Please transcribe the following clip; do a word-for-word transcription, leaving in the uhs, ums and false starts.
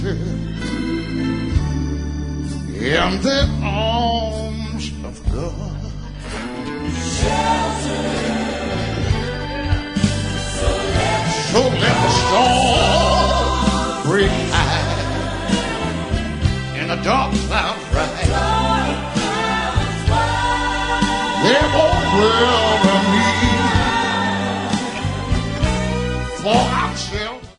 shelter in the arms of God. Shelter. So let, so let the storm break high and the dark clouds rise. There won't dwell on me, for I